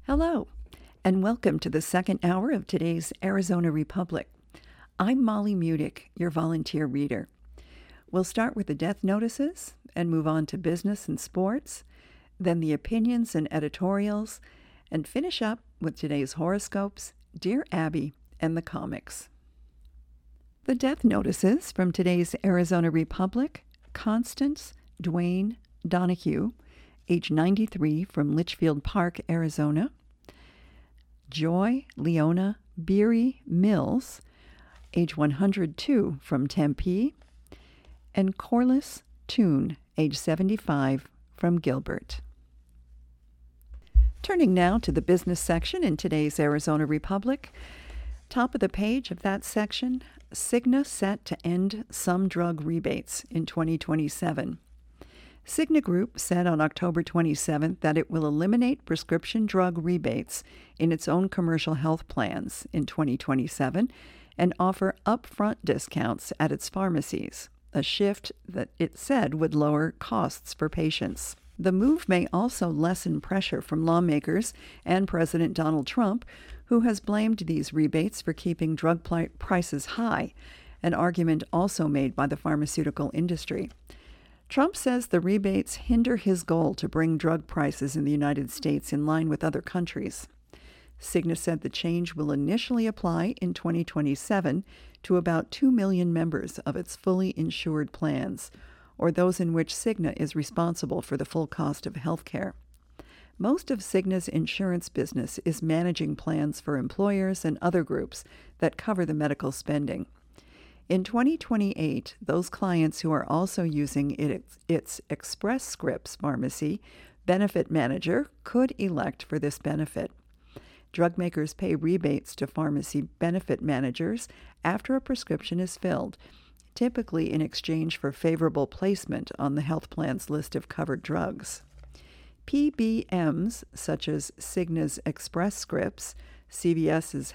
Hello, and welcome to the second hour of today's Arizona Republic. I'm Molly Mudick, your volunteer reader. We'll start with the death notices and move on to business and sports, then the opinions and editorials, and finish up with today's horoscopes, Dear Abby, and the comics. The death notices from today's Arizona Republic: Constance Dwayne Donahue, age 93, from Litchfield Park, Arizona; Joy Leona Beery Mills, age 102, from Tempe; and Corliss Toon, age 75, from Gilbert. Turning now to the business section in today's Arizona Republic. Top of the page of that section, Cigna set to end some drug rebates in 2027. Cigna Group said on October 27th that it will eliminate prescription drug rebates in its own commercial health plans in 2027 and offer upfront discounts at its pharmacies, a shift that it said would lower costs for patients. The move may also lessen pressure from lawmakers and President Donald Trump, who has blamed these rebates for keeping drug prices high, an argument also made by the pharmaceutical industry. Trump says the rebates hinder his goal to bring drug prices in the United States in line with other countries. Cigna said the change will initially apply in 2027 to about 2 million members of its fully insured plans, or those in which Cigna is responsible for the full cost of health care. Most of Cigna's insurance business is managing plans for employers and other groups that cover the medical spending. In 2028, those clients who are also using its Express Scripts pharmacy benefit manager could elect for this benefit. Drug makers pay rebates to pharmacy benefit managers after a prescription is filled, typically in exchange for favorable placement on the health plan's list of covered drugs. PBMs, such as Cigna's Express Scripts, CVS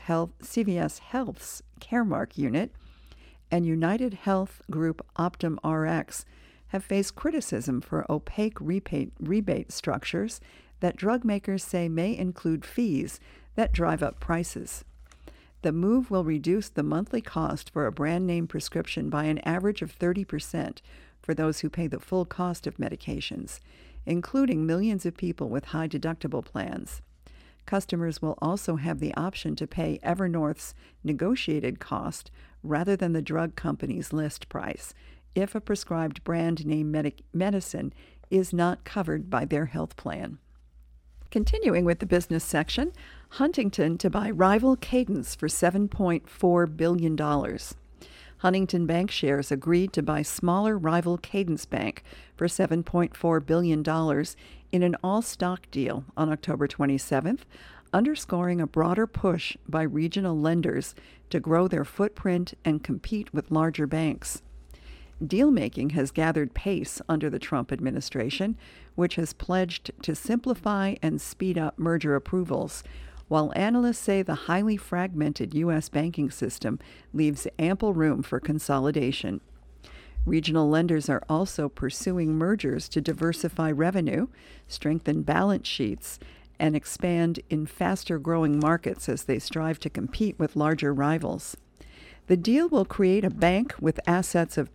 Health's Caremark unit, and United Health Group Optum Rx have faced criticism for opaque rebate structures that drug makers say may include fees that drive up prices. The move will reduce the monthly cost for a brand name prescription by an average of 30% for those who pay the full cost of medications, including millions of people with high deductible plans. Customers will also have the option to pay Evernorth's negotiated cost rather than the drug company's list price if a prescribed brand name medicine is not covered by their health plan. Continuing with the business section, Huntington to buy rival Cadence for $7.4 billion. Huntington Bank shares agreed to buy smaller rival Cadence Bank for $7.4 billion in an all-stock deal on October 27th, underscoring a broader push by regional lenders to grow their footprint and compete with larger banks. Deal-making has gathered pace under the Trump administration, which has pledged to simplify and speed up merger approvals, while analysts say the highly fragmented U.S. banking system leaves ample room for consolidation. Regional lenders are also pursuing mergers to diversify revenue, strengthen balance sheets, and expand in faster-growing markets as they strive to compete with larger rivals. The deal will create a bank with assets of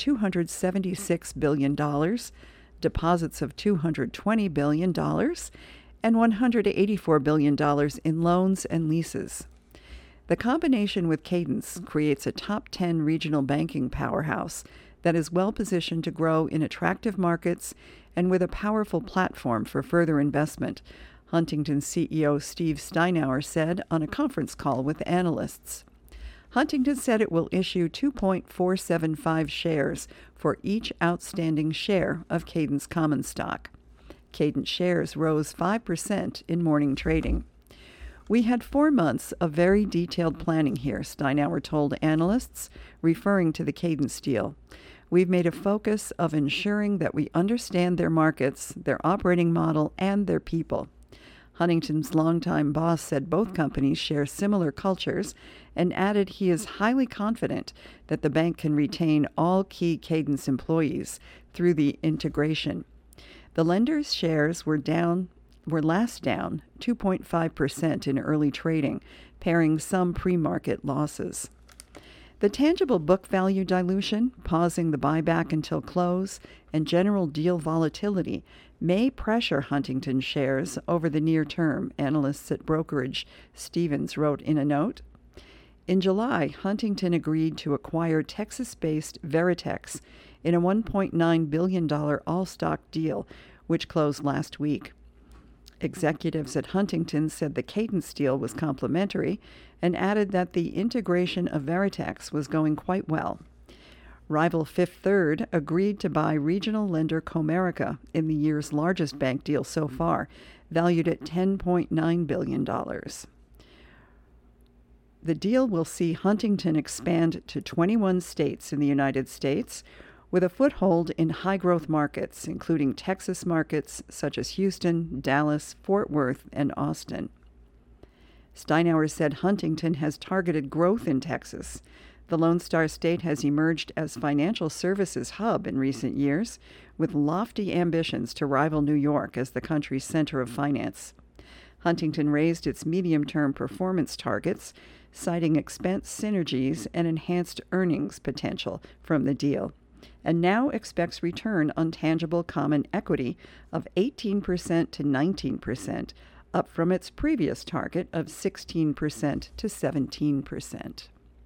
$276 billion, deposits of $220 billion, and $184 billion in loans and leases. The combination with Cadence creates a top 10 regional banking powerhouse that is well-positioned to grow in attractive markets and with a powerful platform for further investment, Huntington CEO Steve Steinour said on a conference call with analysts. Huntington said it will issue 2.475 shares for each outstanding share of Cadence common stock. Cadence shares rose 5% in morning trading. We had 4 months of very detailed planning here, Steinour told analysts, referring to the Cadence deal. We've made a focus of ensuring that we understand their markets, their operating model, and their people. Huntington's longtime boss said both companies share similar cultures and added he is highly confident that the bank can retain all key Cadence employees through the integration. The lender's shares were down were last down 2.5% in early trading, paring some pre-market losses. The tangible book value dilution, pausing the buyback until close, and general deal volatility may pressure Huntington shares over the near term, analysts at brokerage Stephens wrote in a note. In July, Huntington agreed to acquire Texas-based Veritex in a $1.9 billion all-stock deal, which closed last week. Executives at Huntington said the Cadence deal was complimentary and added that the integration of Veritex was going quite well. Rival Fifth Third agreed to buy regional lender Comerica in the year's largest bank deal so far, valued at $10.9 billion. The deal will see Huntington expand to 21 states in the United States, with a foothold in high-growth markets, including Texas markets such as Houston, Dallas, Fort Worth, and Austin. Steinauer said Huntington has targeted growth in Texas. The Lone Star State has emerged as financial services hub in recent years, with lofty ambitions to rival New York as the country's center of finance. Huntington raised its medium-term performance targets, citing expense synergies and enhanced earnings potential from the deal, and now expects return on tangible common equity of 18% to 19%, up from its previous target of 16% to 17%.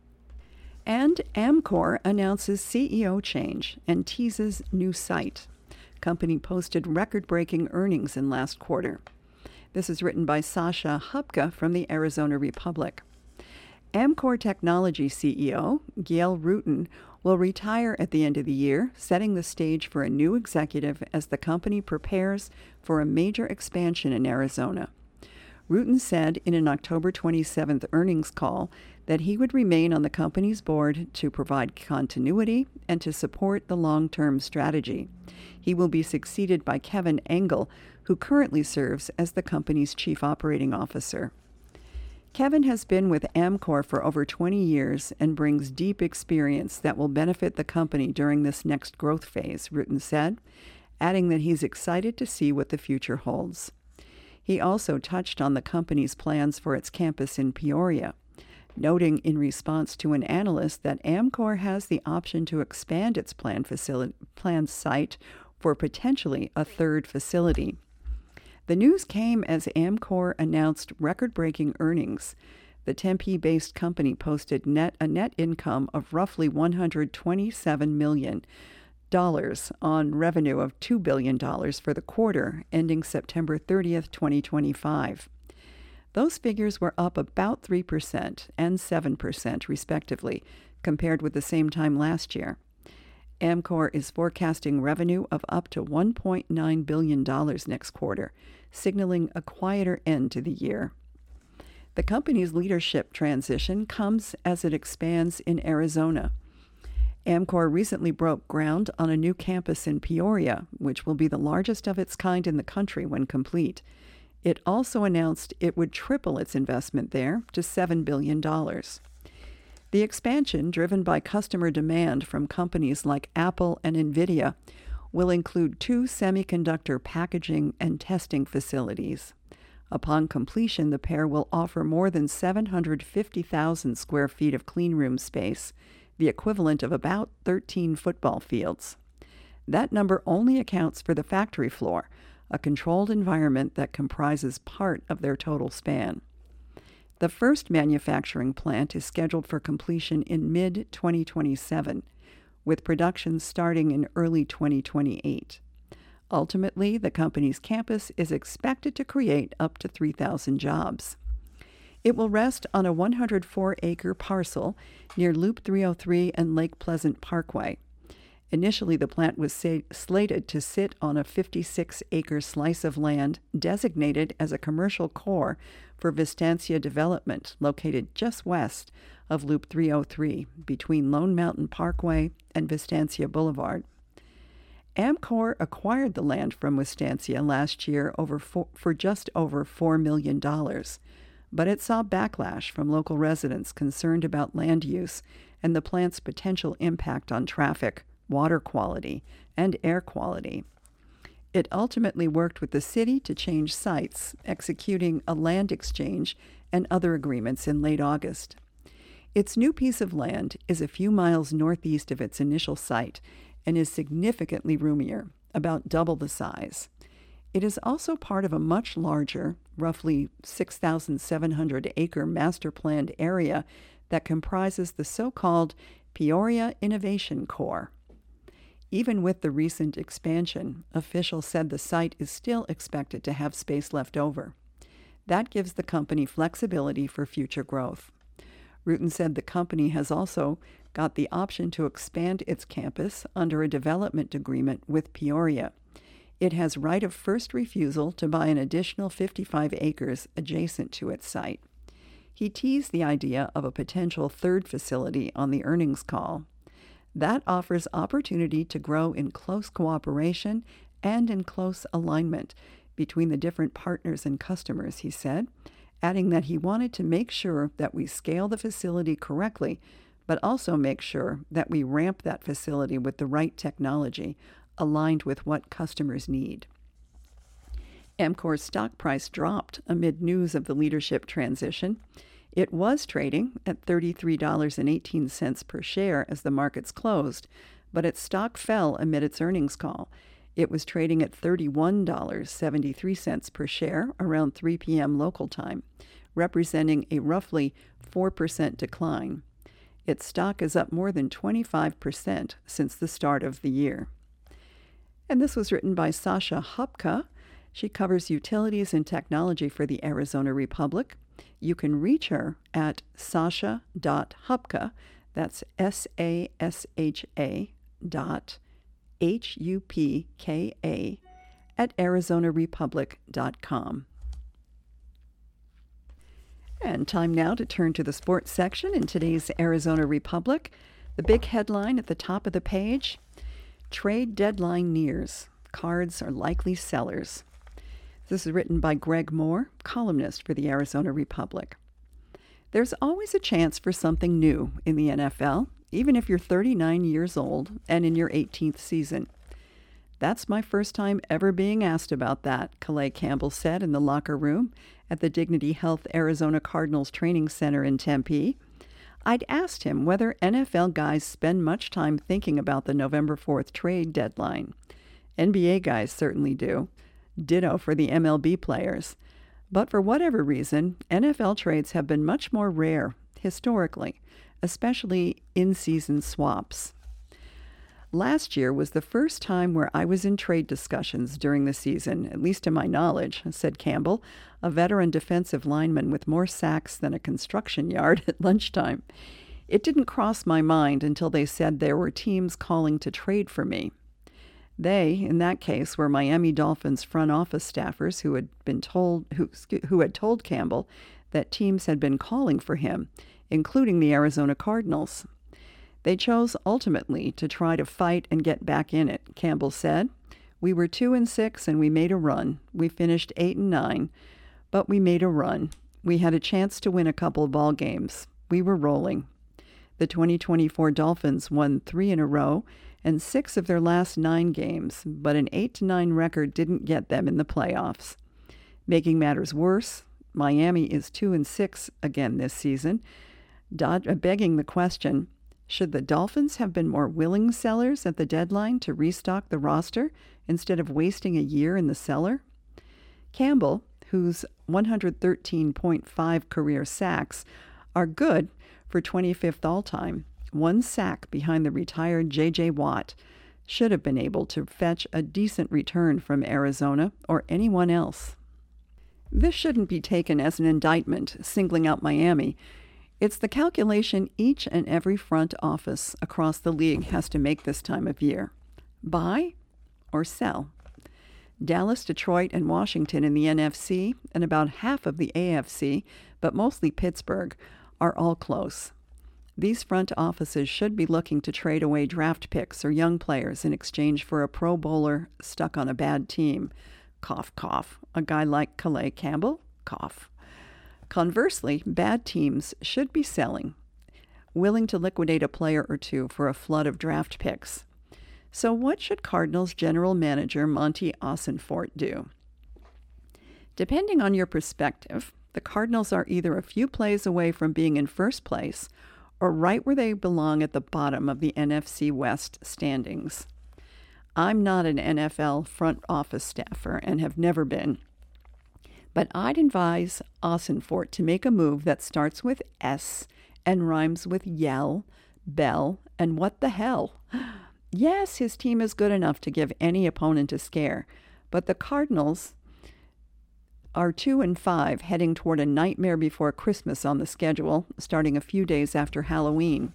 And Amcor announces CEO change and teases new site. Company posted record-breaking earnings in last quarter. This is written by Sasha Hupka from the Arizona Republic. Amcor Technology CEO Gail Rutten will retire at the end of the year, setting the stage for a new executive as the company prepares for a major expansion in Arizona. Rutten said in an October 27th earnings call that he would remain on the company's board to provide continuity and to support the long-term strategy. He will be succeeded by Kevin Engel, who currently serves as the company's chief operating officer. Kevin has been with Amcor for over 20 years and brings deep experience that will benefit the company during this next growth phase, Rutten said, adding that he's excited to see what the future holds. He also touched on the company's plans for its campus in Peoria, noting in response to an analyst that Amcor has the option to expand its planned site for potentially a third facility. The news came as Amcor announced record-breaking earnings. The Tempe-based company posted a net income of roughly $127 million on revenue of $2 billion for the quarter ending September 30th, 2025. Those figures were up about 3% and 7%, respectively, compared with the same time last year. Amcor is forecasting revenue of up to $1.9 billion next quarter, signaling a quieter end to the year. The company's leadership transition comes as it expands in Arizona. Amcor recently broke ground on a new campus in Peoria, which will be the largest of its kind in the country when complete. It also announced it would triple its investment there to $7 billion. The expansion, driven by customer demand from companies like Apple and NVIDIA, will include 2 semiconductor packaging and testing facilities. Upon completion, the pair will offer more than 750,000 square feet of cleanroom space, the equivalent of about 13 football fields. That number only accounts for the factory floor, a controlled environment that comprises part of their total span. The first manufacturing plant is scheduled for completion in mid-2027, with production starting in early 2028. Ultimately, the company's campus is expected to create up to 3,000 jobs. It will rest on a 104-acre parcel near Loop 303 and Lake Pleasant Parkway. Initially, the plant was slated to sit on a 56-acre slice of land designated as a commercial core for Vistancia Development, located just west of Loop 303, between Lone Mountain Parkway and Vistancia Boulevard. Amcor acquired the land from Vistancia last year for just over $4 million, but it saw backlash from local residents concerned about land use and the plant's potential impact on traffic, water quality, and air quality. It ultimately worked with the city to change sites, executing a land exchange and other agreements in late August. Its new piece of land is a few miles northeast of its initial site and is significantly roomier, about double the size. It is also part of a much larger, roughly 6,700-acre master-planned area that comprises the so-called Peoria Innovation Core. Even with the recent expansion, officials said the site is still expected to have space left over. That gives the company flexibility for future growth. Rutan said the company has also got the option to expand its campus under a development agreement with Peoria. It has right of first refusal to buy an additional 55 acres adjacent to its site. He teased the idea of a potential third facility on the earnings call. That offers opportunity to grow in close cooperation and in close alignment between the different partners and customers, he said, adding that he wanted to make sure that we scale the facility correctly, but also make sure that we ramp that facility with the right technology aligned with what customers need. Amcor's stock price dropped amid news of the leadership transition. It was trading at $33.18 per share as the markets closed, but its stock fell amid its earnings call. It was trading at $31.73 per share around 3 p.m. local time, representing a roughly 4% decline. Its stock is up more than 25% since the start of the year. And this was written by Sasha Hupka. She covers utilities and technology for the Arizona Republic. You can reach her at sasha.hupka, that's SASHA HUPKA, at arizonarepublic.com. And time now to turn to the sports section in today's Arizona Republic. The big headline at the top of the page, trade deadline nears. Cards are likely sellers. This is written by Greg Moore, columnist for the Arizona Republic. There's always a chance for something new in the NFL, even if you're 39 years old and in your 18th season. That's my first time ever being asked about that, Calais Campbell said in the locker room at the Dignity Health Arizona Cardinals Training Center in Tempe. I'd asked him whether NFL guys spend much time thinking about the November 4th trade deadline. NBA guys certainly do. Ditto for the MLB players. But for whatever reason, NFL trades have been much more rare, historically, especially in-season swaps. Last year was the first time where I was in trade discussions during the season, at least to my knowledge, said Campbell, a veteran defensive lineman with more sacks than a construction yard at lunchtime. It didn't cross my mind until they said there were teams calling to trade for me. They, in that case, were Miami Dolphins front office staffers who had told Campbell that teams had been calling for him, including the Arizona Cardinals. They chose ultimately to try to fight and get back in it, Campbell said. We were 2-6 and we made a run. We finished 8-9, but we made a run. We had a chance to win a couple of ball games. We were rolling. The 2024 Dolphins won 3 in a row and 6 of their last 9 games, but an 8-9 record didn't get them in the playoffs. Making matters worse, Miami is 2-6 again this season, begging the question, should the Dolphins have been more willing sellers at the deadline to restock the roster instead of wasting a year in the cellar? Campbell, whose 113.5 career sacks are good for 25th all-time, 1 sack behind the retired J.J. Watt, should have been able to fetch a decent return from Arizona or anyone else. This shouldn't be taken as an indictment singling out Miami. It's the calculation each and every front office across the league has to make this time of year. Buy or sell. Dallas, Detroit, and Washington in the NFC, and about half of the AFC, but mostly Pittsburgh, are all close. These front offices should be looking to trade away draft picks or young players in exchange for a Pro Bowler stuck on a bad team. Cough, cough. A guy like Calais Campbell? Cough. Conversely, bad teams should be selling, willing to liquidate a player or two for a flood of draft picks. So what should Cardinals general manager Monty Ossenfort do? Depending on your perspective, the Cardinals are either a few plays away from being in first place or right where they belong at the bottom of the NFC West standings. I'm not an NFL front office staffer and have never been, but I'd advise Ossenfort to make a move that starts with S and rhymes with yell, bell, and what the hell. Yes, his team is good enough to give any opponent a scare, but the Cardinals are 2-5, heading toward a nightmare before Christmas on the schedule, starting a few days after Halloween.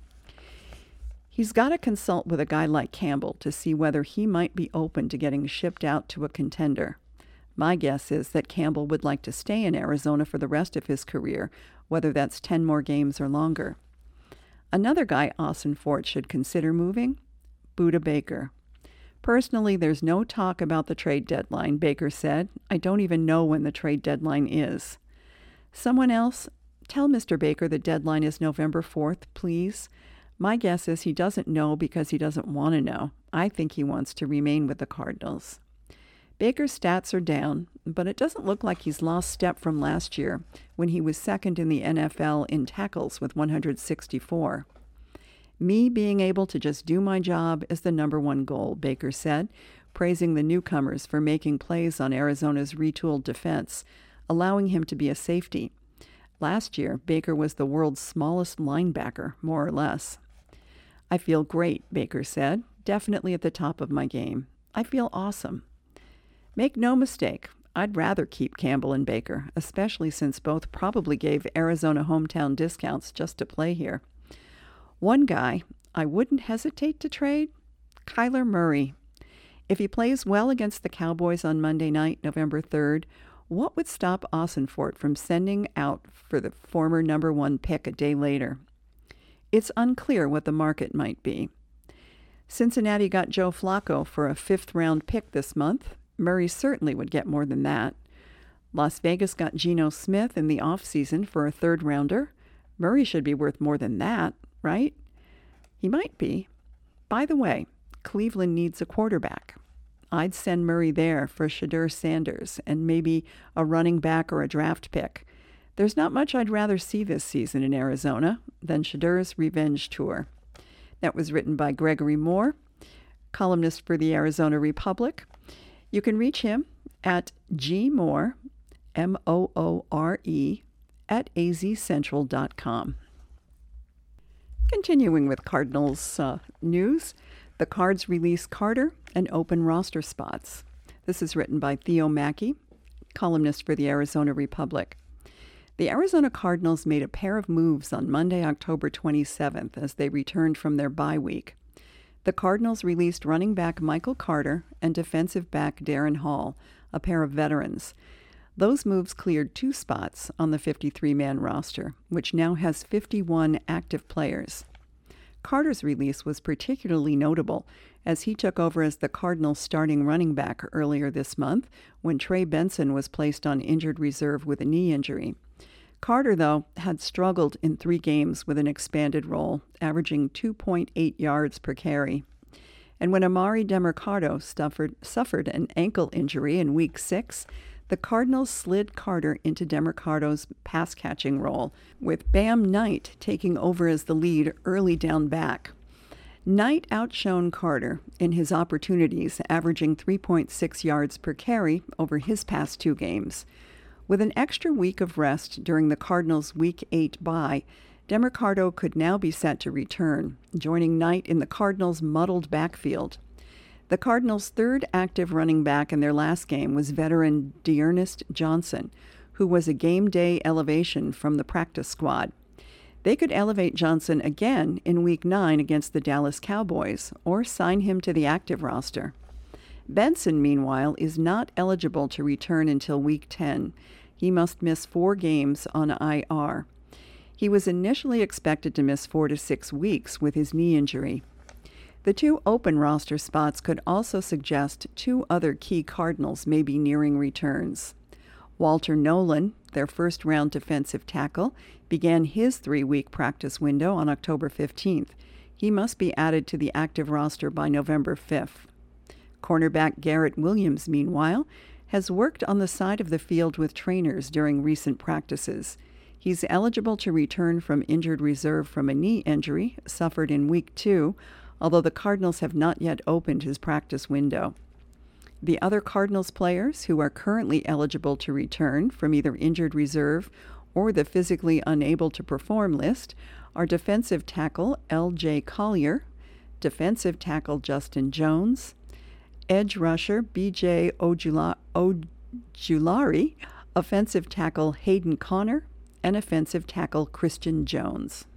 He's got to consult with a guy like Campbell to see whether he might be open to getting shipped out to a contender. My guess is that Campbell would like to stay in Arizona for the rest of his career, whether that's 10 more games or longer. Another guy Ossenfort should consider moving, Budda Baker. Personally, there's no talk about the trade deadline, Baker said. I don't even know when the trade deadline is. Someone else, tell Mr. Baker the deadline is November 4th, please. My guess is he doesn't know because he doesn't want to know. I think he wants to remain with the Cardinals. Baker's stats are down, but it doesn't look like he's lost step from last year when he was second in the NFL in tackles with 164. Me being able to just do my job is the number one goal, Baker said, praising the newcomers for making plays on Arizona's retooled defense, allowing him to be a safety. Last year, Baker was the world's smallest linebacker, more or less. I feel great, Baker said, definitely at the top of my game. I feel awesome. Make no mistake, I'd rather keep Campbell and Baker, especially since both probably gave Arizona hometown discounts just to play here. One guy I wouldn't hesitate to trade, Kyler Murray. If he plays well against the Cowboys on Monday night, November 3rd, what would stop Ossenfort from sending out for the former number one pick a day later? It's unclear what the market might be. Cincinnati got Joe Flacco for a 5th-round pick this month. Murray certainly would get more than that. Las Vegas got Geno Smith in the offseason for a 3rd-rounder. Murray should be worth more than that, right? He might be. By the way, Cleveland needs a quarterback. I'd send Murray there for Shedeur Sanders and maybe a running back or a draft pick. There's not much I'd rather see this season in Arizona than Shedeur's revenge tour. That was written by Gregory Moore, columnist for the Arizona Republic. You can reach him at gmoore, Moore, at azcentral.com. Continuing with Cardinals news, the Cards release Carter and open roster spots. This is written by Theo Mackey, columnist for the Arizona Republic. The Arizona Cardinals made a pair of moves on Monday, October 27th, as they returned from their bye week. The Cardinals released running back Michael Carter and defensive back Darren Hall, a pair of veterans. Those moves cleared 2 spots on the 53-man roster, which now has 51 active players. Carter's release was particularly notable as he took over as the Cardinals' starting running back earlier this month when Trey Benson was placed on injured reserve with a knee injury. Carter, though, had struggled in 3 games with an expanded role, averaging 2.8 yards per carry. And when Amari Demercado suffered an ankle injury in Week 6, the Cardinals slid Carter into Demercado's pass-catching role, with Bam Knight taking over as the lead early down back. Knight outshone Carter in his opportunities, averaging 3.6 yards per carry over his past 2 games. With an extra week of rest during the Cardinals' Week 8 bye, Demercado could now be set to return, joining Knight in the Cardinals' muddled backfield. The Cardinals' 3rd active running back in their last game was veteran D'Ernest Johnson, who was a game day elevation from the practice squad. They could elevate Johnson again in Week 9 against the Dallas Cowboys or sign him to the active roster. Benson, meanwhile, is not eligible to return until Week 10. He must miss 4 games on IR. He was initially expected to miss 4 to 6 weeks with his knee injury. The 2 open roster spots could also suggest 2 other key Cardinals may be nearing returns. Walter Nolan, their first-round defensive tackle, began his 3-week practice window on October 15th. He must be added to the active roster by November 5th. Cornerback Garrett Williams, meanwhile, has worked on the side of the field with trainers during recent practices. He's eligible to return from injured reserve from a knee injury suffered in Week 2, although the Cardinals have not yet opened his practice window. The other Cardinals players who are currently eligible to return from either injured reserve or the physically unable to perform list are defensive tackle L.J. Collier, defensive tackle Justin Jones, edge rusher B.J. Ojulari, offensive tackle Hayden Connor, and offensive tackle Christian Jones.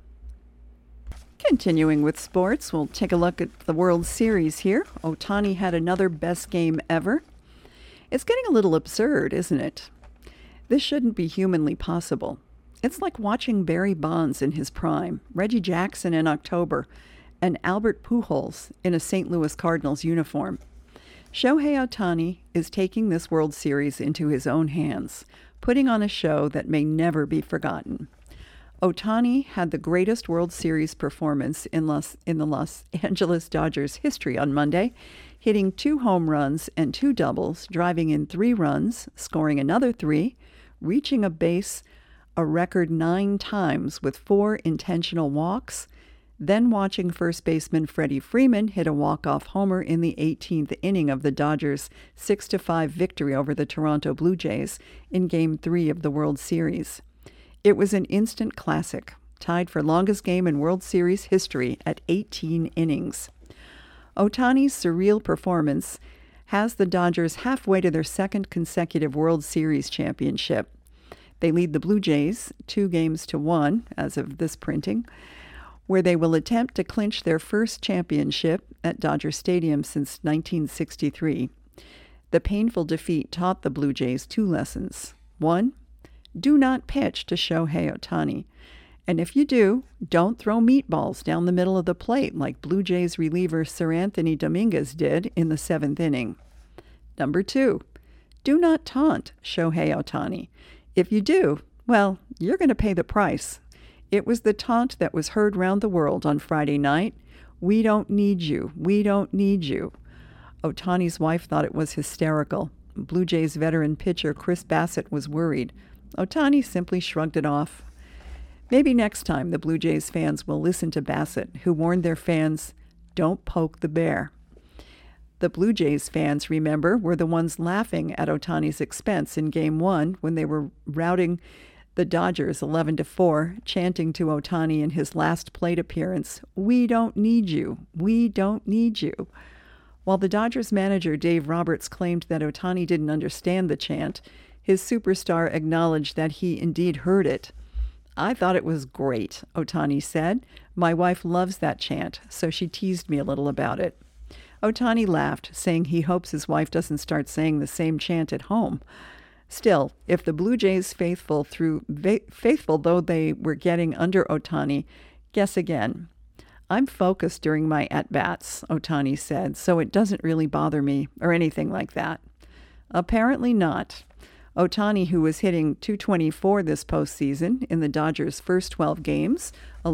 Continuing with sports, we'll take a look at the World Series here. Ohtani had another best game ever. It's getting a little absurd, isn't it? This shouldn't be humanly possible. It's like watching Barry Bonds in his prime, Reggie Jackson in October, and Albert Pujols in a St. Louis Cardinals uniform. Shohei Ohtani is taking this World Series into his own hands, putting on a show that may never be forgotten. Ohtani had the greatest World Series performance in the Los Angeles Dodgers history on Monday, hitting 2 home runs and 2 doubles, driving in 3 runs, scoring another 3, reaching a base a record 9 times with 4 intentional walks, then watching first baseman Freddie Freeman hit a walk-off homer in the 18th inning of the Dodgers' 6-5 victory over the Toronto Blue Jays in Game 3 of the World Series. It was an instant classic, tied for longest game in World Series history at 18 innings. Ohtani's surreal performance has the Dodgers halfway to their second consecutive World Series championship. They lead the Blue Jays 2-1 as of this printing, where they will attempt to clinch their first championship at Dodger Stadium since 1963. The painful defeat taught the Blue Jays 2 lessons. 1, do not pitch to Shohei Ohtani. And if you do, don't throw meatballs down the middle of the plate like Blue Jays reliever Sir Anthony Dominguez did in the 7th inning. Number 2, do not taunt Shohei Ohtani. If you do, well, you're going to pay the price. It was the taunt that was heard round the world on Friday night. We don't need you. We don't need you. Ohtani's wife thought it was hysterical. Blue Jays veteran pitcher Chris Bassett was worried. Ohtani simply shrugged it off. Maybe next time the Blue Jays fans will listen to Bassett, who warned their fans, don't poke the bear. The Blue Jays fans, remember, were the ones laughing at Ohtani's expense in Game 1 when they were routing the Dodgers 11-4, chanting to Ohtani in his last plate appearance, we don't need you, we don't need you. While the Dodgers manager Dave Roberts claimed that Ohtani didn't understand the chant, his superstar acknowledged that he indeed heard it. I thought it was great, Ohtani said. My wife loves that chant, so she teased me a little about it. Ohtani laughed, saying he hopes his wife doesn't start saying the same chant at home. Still, if the Blue Jays faithful though they were getting under Ohtani, guess again. I'm focused during my at-bats, Ohtani said, so it doesn't really bother me or anything like that. Apparently not. Ohtani, who was hitting .224 this postseason in the Dodgers' first 12 games,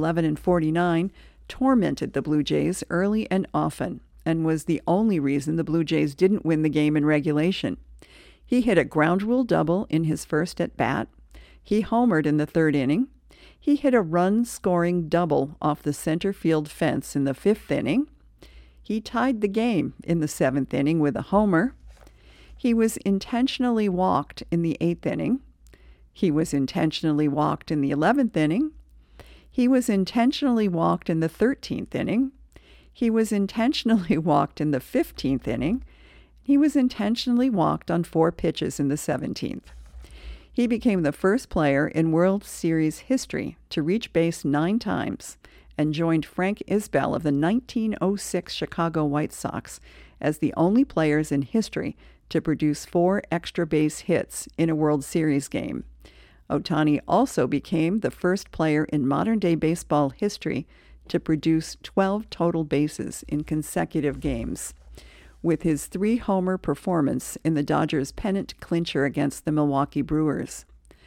11-49, tormented the Blue Jays early and often, and was the only reason the Blue Jays didn't win the game in regulation. He hit a ground rule double in his first at-bat. He homered in the 3rd inning. He hit a run-scoring double off the center field fence in the 5th inning. He tied the game in the 7th inning with a homer. He was intentionally walked in the 8th inning. He was intentionally walked in the 11th inning. He was intentionally walked in the 13th inning. He was intentionally walked in the 15th inning. He was intentionally walked on 4 pitches in the 17th. He became the first player in World Series history to reach base 9 times and joined Frank Isbell of the 1906 Chicago White Sox as the only players in history to produce 4 extra base hits in a World Series game. Ohtani also became the first player in modern-day baseball history to produce 12 total bases in consecutive games. With his 3-homer performance in the Dodgers' pennant clincher against the Milwaukee Brewers.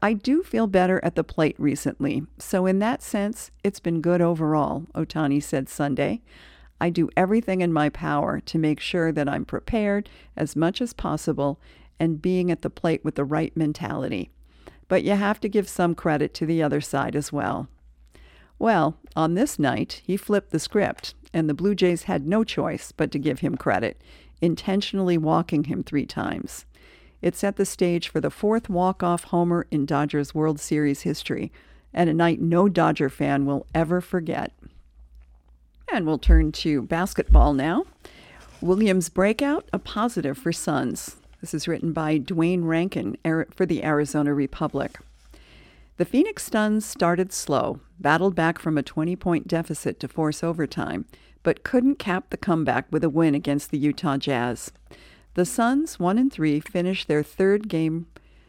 I do feel better at the plate recently, so in that sense, it's been good overall, Ohtani said Sunday. I do everything in my power to make sure that I'm prepared as much as possible and being at the plate with the right mentality. But you have to give some credit to the other side as well. Well, on this night, he flipped the script, and the Blue Jays had no choice but to give him credit, intentionally walking him 3 times. It set the stage for the 4th walk-off homer in Dodgers World Series history, and a night no Dodger fan will ever forget. And we'll turn to basketball now. Williams breakout, a positive for Suns. This is written by Dwayne Rankin for the Arizona Republic. The Phoenix Suns started slow, battled back from a 20-point deficit to force overtime, but couldn't cap the comeback with a win against the Utah Jazz. The Suns, 1-3, finished their three-game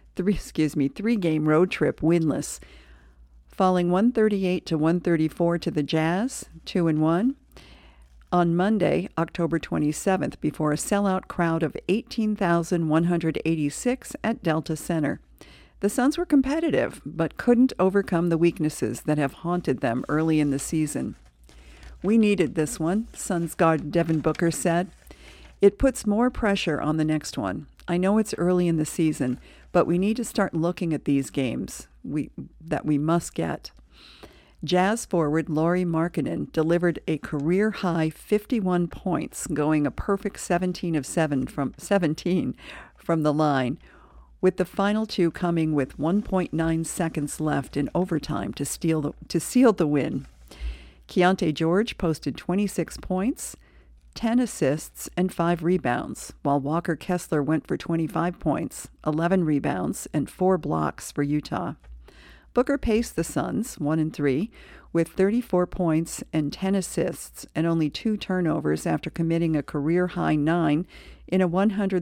road trip winless, falling 138-134 to the Jazz, 2-1. On Monday, October 27th, before a sellout crowd of 18,186 at Delta Center. The Suns were competitive, but couldn't overcome the weaknesses that have haunted them early in the season. We needed this one, Suns guard Devin Booker said. It puts more pressure on the next one. I know it's early in the season, but we need to start looking at these games that we must get. Jazz forward Lauri Markkanen delivered a career-high 51 points, going a perfect 17 of 17 from the line, with the final 2 coming with 1.9 seconds left in overtime to seal the win. Keontae George posted 26 points, 10 assists, and 5 rebounds, while Walker Kessler went for 25 points, 11 rebounds, and 4 blocks for Utah. Booker paced the Suns, 1-3, with 34 points and 10 assists and only 2 turnovers after committing a career-high 9 in a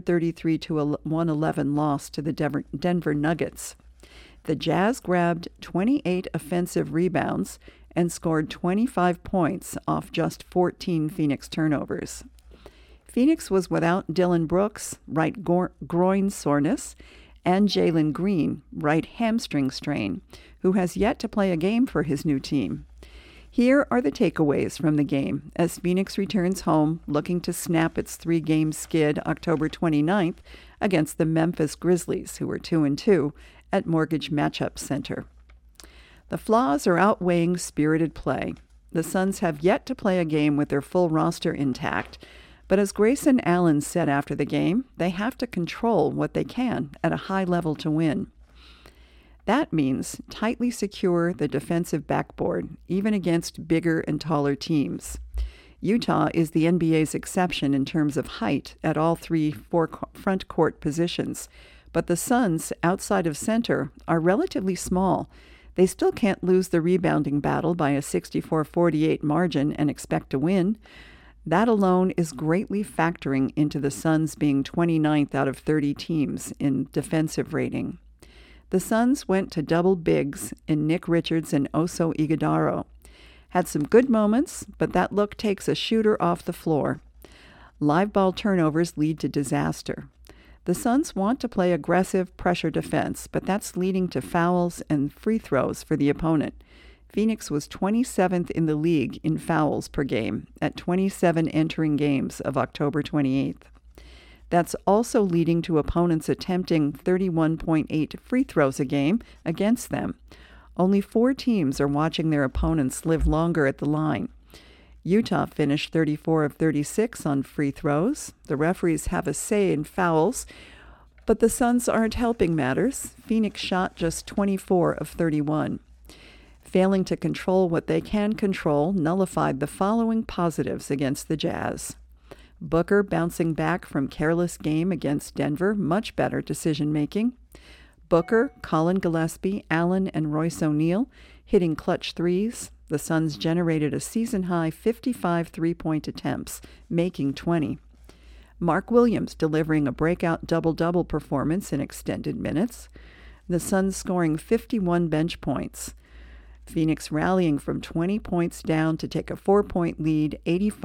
133-111 loss to the Denver Nuggets. The Jazz grabbed 28 offensive rebounds and scored 25 points off just 14 Phoenix turnovers. Phoenix was without Dillon Brooks, right groin soreness, and Jalen Green, right hamstring strain, who has yet to play a game for his new team. Here are the takeaways from the game as Phoenix returns home looking to snap its 3-game skid October 29th against the Memphis Grizzlies, who are 2-2, at Mortgage Matchup Center. The flaws are outweighing spirited play. The Suns have yet to play a game with their full roster intact, but as Grayson Allen said after the game, they have to control what they can at a high level to win. That means tightly secure the defensive backboard, even against bigger and taller teams. Utah is the NBA's exception in terms of height at all 3 front court positions, but the Suns, outside of center, are relatively small. They still can't lose the rebounding battle by a 64-48 margin and expect to win. That alone is greatly factoring into the Suns being 29th out of 30 teams in defensive rating. The Suns went to double bigs in Nick Richards and Oso Ighodaro. Had some good moments, but that look takes a shooter off the floor. Live ball turnovers lead to disaster. The Suns want to play aggressive pressure defense, but that's leading to fouls and free throws for the opponent. Phoenix was 27th in the league in fouls per game at 27 entering games of October 28th. That's also leading to opponents attempting 31.8 free throws a game against them. Only 4 teams are watching their opponents live longer at the line. Utah finished 34 of 36 on free throws. The referees have a say in fouls, but the Suns aren't helping matters. Phoenix shot just 24 of 31. Failing to control what they can control nullified the following positives against the Jazz. Booker bouncing back from careless game against Denver, much better decision-making. Booker, Colin Gillespie, Allen, and Royce O'Neal hitting clutch threes. The Suns generated a season-high 55 three-point attempts, making 20. Mark Williams delivering a breakout double-double performance in extended minutes. The Suns scoring 51 bench points. Phoenix rallying from 20 points down to take a 4-point lead,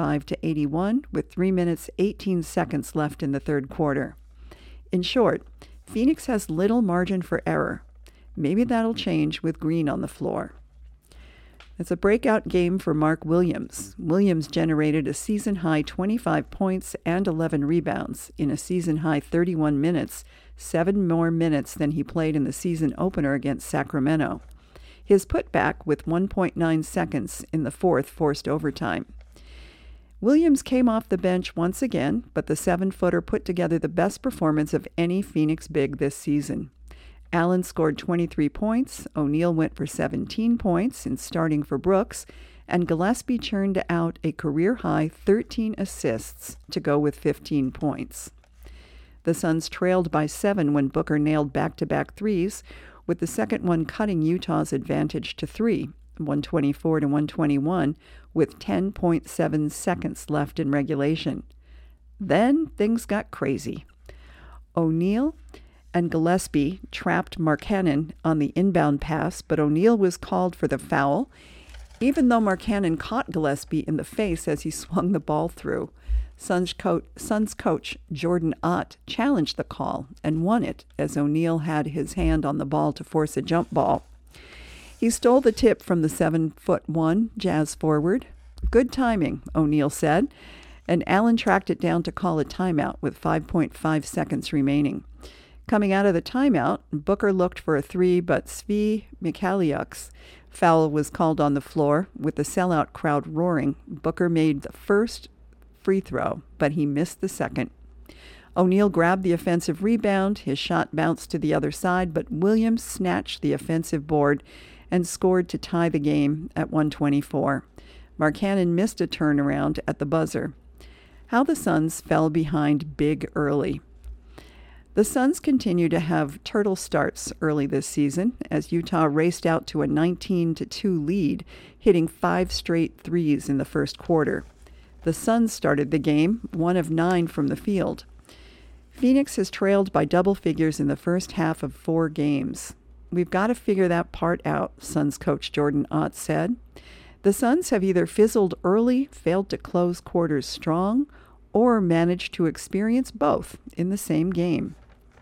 85-81, with 3 minutes, 18 seconds left in the third quarter. In short, Phoenix has little margin for error. Maybe that'll change with Green on the floor. It's a breakout game for Mark Williams. Williams generated a season-high 25 points and 11 rebounds in a season-high 31 minutes, 7 more minutes than he played in the season opener against Sacramento. His putback with 1.9 seconds in the fourth forced overtime. Williams came off the bench once again, but the 7-footer put together the best performance of any Phoenix big this season. Allen scored 23 points, O'Neal went for 17 points in starting for Brooks, and Gillespie churned out a career-high 13 assists to go with 15 points. The Suns trailed by 7 when Booker nailed back-to-back threes, with the second one cutting Utah's advantage to 3, 124 to 121, with 10.7 seconds left in regulation. Then things got crazy. O'Neal and Gillespie trapped Markkanen on the inbound pass, but O'Neal was called for the foul, even though Markkanen caught Gillespie in the face as he swung the ball through. Suns coach Jordan Ott challenged the call and won it as O'Neal had his hand on the ball to force a jump ball. He stole the tip from the 7'1" Jazz forward. "Good timing," O'Neal said, and Allen tracked it down to call a timeout with 5.5 seconds remaining. Coming out of the timeout, Booker looked for a 3, but Svi Mykhailiuk's foul was called on the floor. With the sellout crowd roaring, Booker made the first free throw, but he missed the second. O'Neal grabbed the offensive rebound. His shot bounced to the other side, but Williams snatched the offensive board and scored to tie the game at 124. Markkanen missed a turnaround at the buzzer. How the Suns fell behind big early. The Suns continue to have turtle starts early this season as Utah raced out to a 19-2 lead, hitting 5 straight threes in the first quarter. The Suns started the game 1 of 9 from the field. Phoenix has trailed by double figures in the first half of 4 games. "We've got to figure that part out," Suns coach Jordan Ott said. The Suns have either fizzled early, failed to close quarters strong, or managed to experience both in the same game.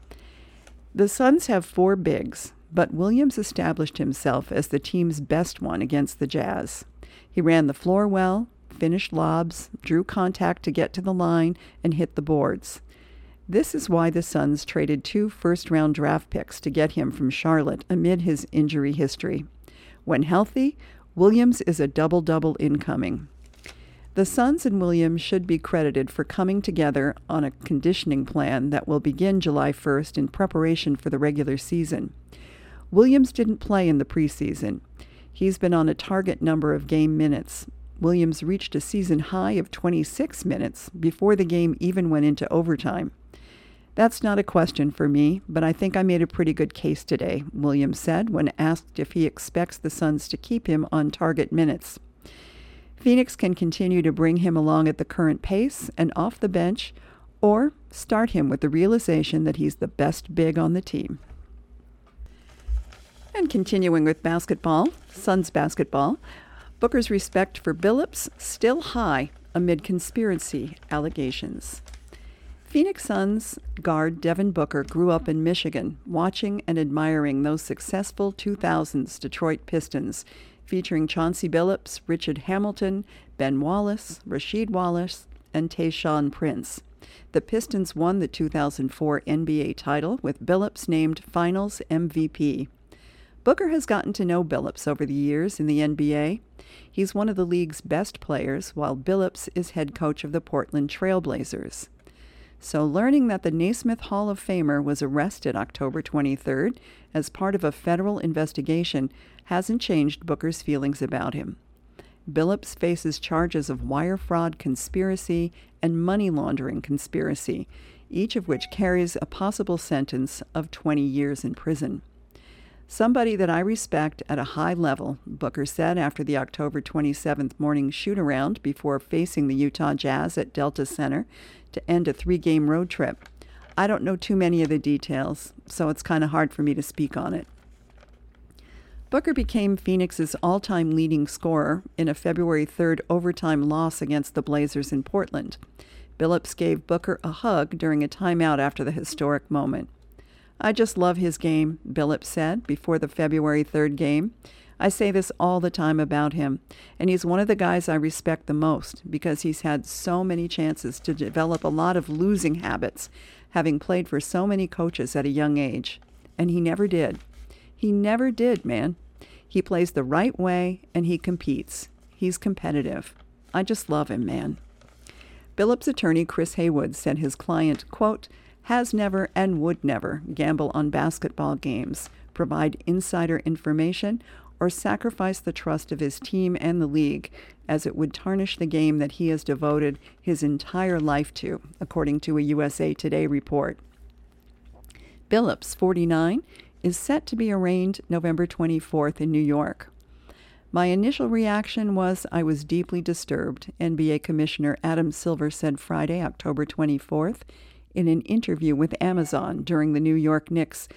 The Suns have 4 bigs, but Williams established himself as the team's best one against the Jazz. He ran the floor well, finished lobs, drew contact to get to the line, and hit the boards. This is why the Suns traded 2 first-round draft picks to get him from Charlotte amid his injury history. When healthy, Williams is a double-double incoming. The Suns and Williams should be credited for coming together on a conditioning plan that will begin July 1st in preparation for the regular season. Williams didn't play in the preseason. He's been on a target number of game minutes. Williams reached a season high of 26 minutes before the game even went into overtime. "That's not a question for me, but I think I made a pretty good case today," Williams said when asked if he expects the Suns to keep him on target minutes. Phoenix can continue to bring him along at the current pace and off the bench, or start him with the realization that he's the best big on the team. And continuing with basketball, Suns basketball, Booker's respect for Billups still high amid conspiracy allegations. Phoenix Suns guard Devin Booker grew up in Michigan, watching and admiring those successful 2000s Detroit Pistons, featuring Chauncey Billups, Richard Hamilton, Ben Wallace, Rasheed Wallace, and Tayshaun Prince. The Pistons won the 2004 NBA title, with Billups named Finals MVP. Booker has gotten to know Billups over the years in the NBA. He's one of the league's best players, while Billups is head coach of the Portland Trail Blazers. So learning that the Naismith Hall of Famer was arrested October 23rd as part of a federal investigation hasn't changed Booker's feelings about him. Billups faces charges of wire fraud conspiracy and money laundering conspiracy, each of which carries a possible sentence of 20 years in prison. "Somebody that I respect at a high level," Booker said after the October 27th morning shoot-around before facing the Utah Jazz at Delta Center to end a 3-game road trip. "I don't know too many of the details, so it's kind of hard for me to speak on it." Booker became Phoenix's all-time leading scorer in a February 3rd overtime loss against the Blazers in Portland. Billups gave Booker a hug during a timeout after the historic moment. "I just love his game," Billups said before the February 3rd game. "I say this all the time about him, and he's one of the guys I respect the most because he's had so many chances to develop a lot of losing habits, having played for so many coaches at a young age. And he never did. He never did, man. He plays the right way, and he competes. He's competitive. I just love him, man." Billups' attorney Chris Haywood said his client, quote, "has never and would never gamble on basketball games, provide insider information, or sacrifice the trust of his team and the league, as it would tarnish the game that he has devoted his entire life to," according to a USA Today report. Billups, 49, is set to be arraigned November 24th in New York. "My initial reaction was I was deeply disturbed," NBA Commissioner Adam Silver said Friday, October 24th, in an interview with Amazon during the New York Knicks'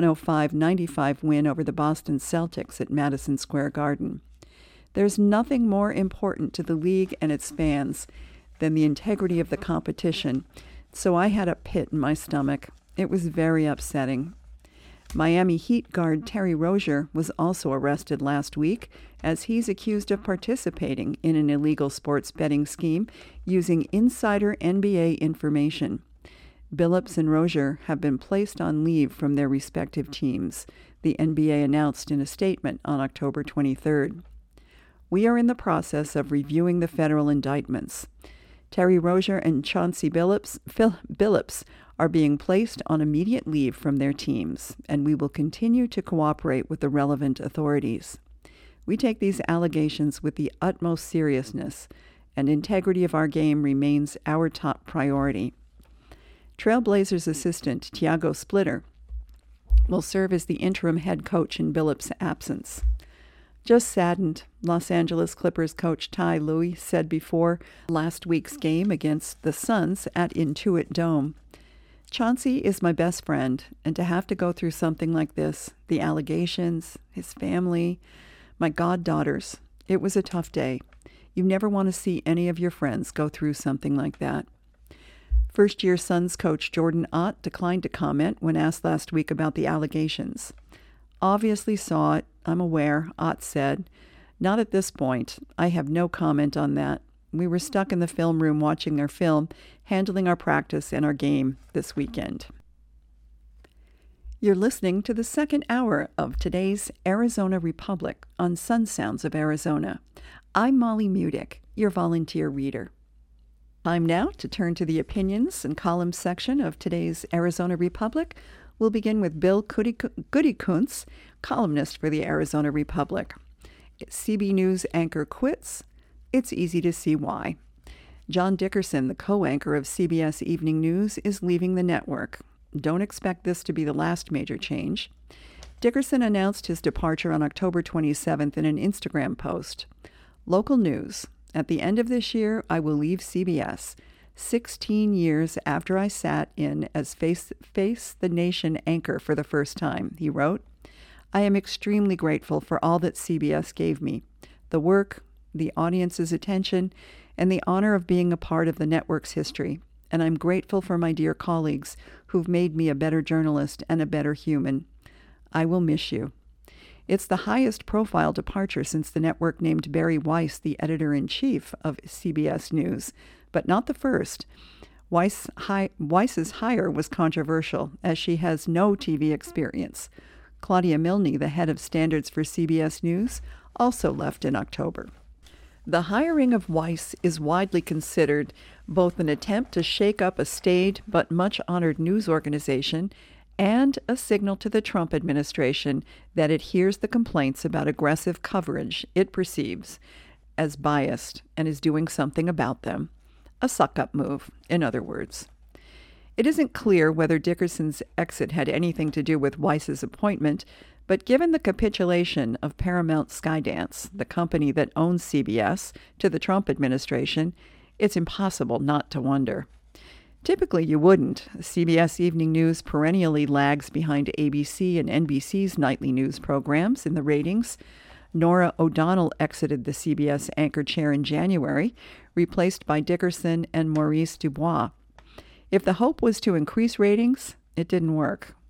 105-95 win over the Boston Celtics at Madison Square Garden. "There's nothing more important to the league and its fans than the integrity of the competition, so I had a pit in my stomach. It was very upsetting." Miami Heat guard Terry Rozier was also arrested last week as he's accused of participating in an illegal sports betting scheme using insider NBA information. Billups and Rozier have been placed on leave from their respective teams, the NBA announced in a statement on October 23rd. "We are in the process of reviewing the federal indictments. Terry Rozier and Chauncey Billups are being placed on immediate leave from their teams, and we will continue to cooperate with the relevant authorities. We take these allegations with the utmost seriousness, and integrity of our game remains our top priority." Trailblazers assistant Tiago Splitter will serve as the interim head coach in Billups' absence. "Just saddened," Los Angeles Clippers coach Ty Lue said before last week's game against the Suns at Intuit Dome. "Chauncey is my best friend, and to have to go through something like this, the allegations, his family, my goddaughters, it was a tough day. You never want to see any of your friends go through something like that." First-year Suns coach Jordan Ott declined to comment when asked last week about the allegations. "Obviously saw it. I'm aware," Ott said. "Not at this point. I have no comment on that. We were stuck in the film room watching our film, handling our practice and our game this weekend." You're listening to the second hour of today's Arizona Republic on Sun Sounds of Arizona. I'm Molly Mudick, your volunteer reader. Time now to turn to the opinions and columns section of today's Arizona Republic. We'll begin with Bill Goody-Kuntz, columnist for the Arizona Republic. CB News anchor quits. It's easy to see why. John Dickerson, the co-anchor of CBS Evening News, is leaving the network. Don't expect this to be the last major change. Dickerson announced his departure on October 27th in an Instagram post. Local news. At the end of this year, I will leave CBS, 16 years after I sat in as Face the Nation anchor for the first time, he wrote. "I am extremely grateful for all that CBS gave me, the work, the audience's attention, and the honor of being a part of the network's history. And I'm grateful for my dear colleagues who've made me a better journalist and a better human. I will miss you." It's the highest profile departure since the network named Barry Weiss the editor-in-chief of CBS News, but not the first. Weiss's hire was controversial, as she has no TV experience. Claudia Milne, the head of standards for CBS News, also left in October. The hiring of Weiss is widely considered both an attempt to shake up a staid but much-honored news organization and a signal to the Trump administration that it hears the complaints about aggressive coverage it perceives as biased and is doing something about them. A suck-up move, in other words. It isn't clear whether Dickerson's exit had anything to do with Weiss's appointment, but given the capitulation of Paramount Skydance, the company that owns CBS, to the Trump administration, it's impossible not to wonder. Typically, you wouldn't. CBS Evening News perennially lags behind ABC and NBC's nightly news programs in the ratings. Nora O'Donnell exited the CBS anchor chair in January, replaced by Dickerson and Maurice Dubois. If the hope was to increase ratings, it didn't work.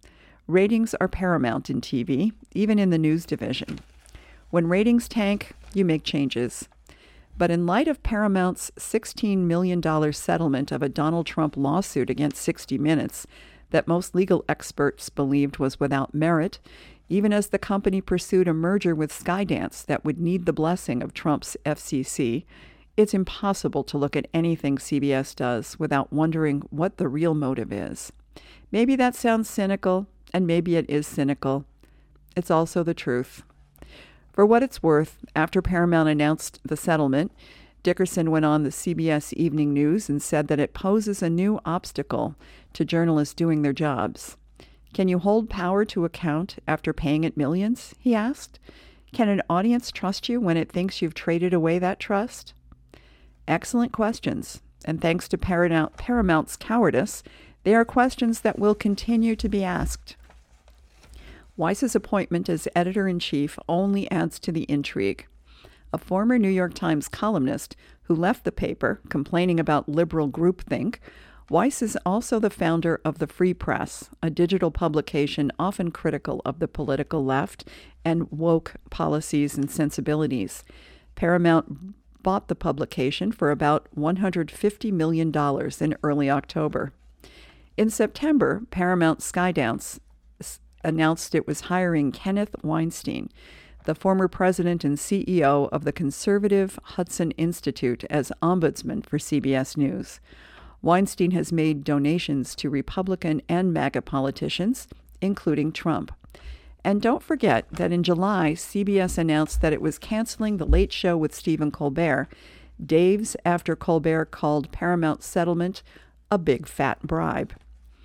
Ratings are paramount in TV, even in the news division. When ratings tank, you make changes. But in light of Paramount's $16 million settlement of a Donald Trump lawsuit against 60 Minutes that most legal experts believed was without merit, even as the company pursued a merger with Skydance that would need the blessing of Trump's FCC, it's impossible to look at anything CBS does without wondering what the real motive is. Maybe that sounds cynical, and maybe it is cynical. It's also the truth. For what it's worth, after Paramount announced the settlement, Dickerson went on the CBS Evening News and said that it poses a new obstacle to journalists doing their jobs. Can you hold power to account after paying it millions? He asked. Can an audience trust you when it thinks you've traded away that trust? Excellent questions, and thanks to Paramount's cowardice, they are questions that will continue to be asked. Weiss's appointment as editor-in-chief only adds to the intrigue. A former New York Times columnist who left the paper complaining about liberal groupthink, Weiss is also the founder of the Free Press, a digital publication often critical of the political left and woke policies and sensibilities. Paramount bought the publication for about $150 million in early October. In September, Paramount Skydance announced it was hiring Kenneth Weinstein, the former president and CEO of the conservative Hudson Institute, as ombudsman for CBS News. Weinstein has made donations to Republican and MAGA politicians, including Trump. And don't forget that in July, CBS announced that it was canceling The Late Show with Stephen Colbert, days after Colbert called Paramount's settlement a big fat bribe.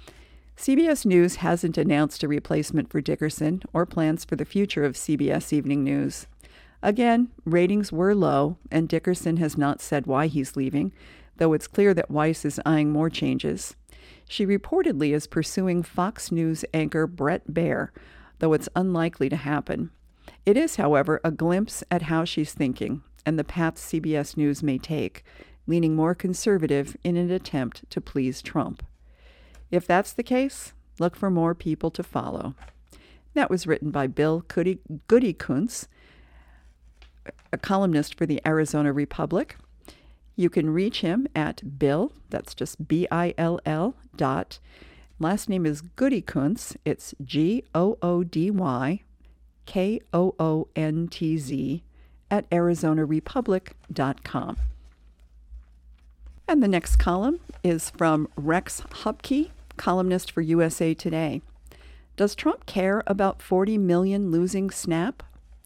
CBS News hasn't announced a replacement for Dickerson or plans for the future of CBS Evening News. Again, ratings were low, and Dickerson has not said why he's leaving, though it's clear that Weiss is eyeing more changes. She reportedly is pursuing Fox News anchor Bret Baier, though it's unlikely to happen. It is, however, a glimpse at how she's thinking and the path CBS News may take, leaning more conservative in an attempt to please Trump. If that's the case, look for more people to follow. That was written by Bill Goody Kuntz, a columnist for the Arizona Republic. You can reach him at Bill, that's just BILL, last name is Goody Kuntz, it's GOODYKOONTZ, at ArizonaRepublic.com. And the next column is from Rex Hupke, columnist for USA Today. Does Trump care about 40 million losing SNAP?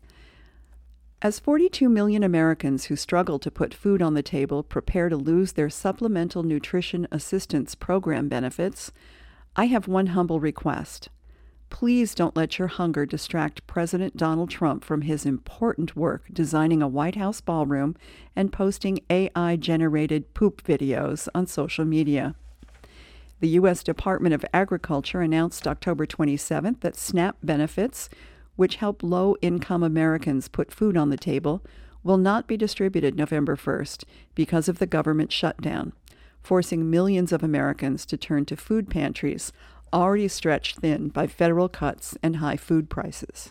As 42 million Americans who struggle to put food on the table prepare to lose their Supplemental Nutrition Assistance Program benefits, I have one humble request. Please don't let your hunger distract President Donald Trump from his important work designing a White House ballroom and posting AI-generated poop videos on social media. The U.S. Department of Agriculture announced October 27th that SNAP benefits, which help low-income Americans put food on the table, will not be distributed November 1st because of the government shutdown, forcing millions of Americans to turn to food pantries already stretched thin by federal cuts and high food prices.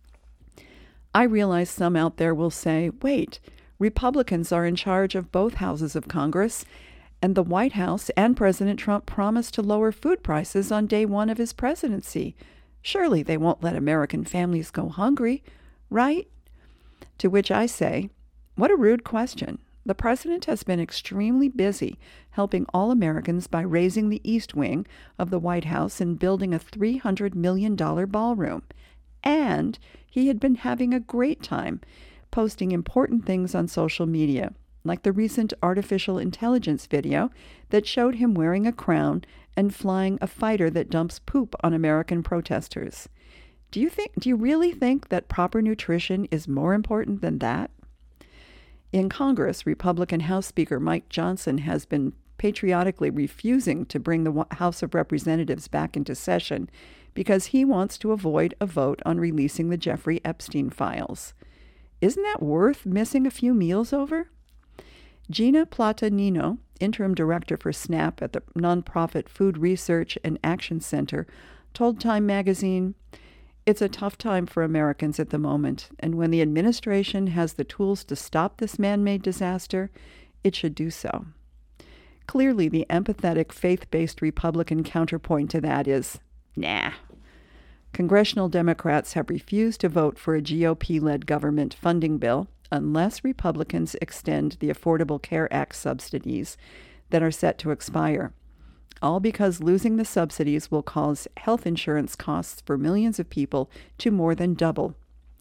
I realize some out there will say, wait, Republicans are in charge of both houses of Congress, and the White House and President Trump promised to lower food prices on day one of his presidency. Surely they won't let American families go hungry, right? To which I say, what a rude question. The president has been extremely busy helping all Americans by raising the East Wing of the White House and building a $300 million ballroom. And he had been having a great time posting important things on social media, like the recent artificial intelligence video that showed him wearing a crown and flying a fighter that dumps poop on American protesters. Do you really think that proper nutrition is more important than that? In Congress, Republican House Speaker Mike Johnson has been patriotically refusing to bring the House of Representatives back into session because he wants to avoid a vote on releasing the Jeffrey Epstein files. Isn't that worth missing a few meals over? Gina Plata-Nino, interim director for SNAP at the nonprofit Food Research and Action Center, told Time magazine, "It's a tough time for Americans at the moment, and when the administration has the tools to stop this man-made disaster, it should do so." Clearly, the empathetic, faith-based Republican counterpoint to that is, nah. Congressional Democrats have refused to vote for a GOP-led government funding bill unless Republicans extend the Affordable Care Act subsidies that are set to expire, all because losing the subsidies will cause health insurance costs for millions of people to more than double.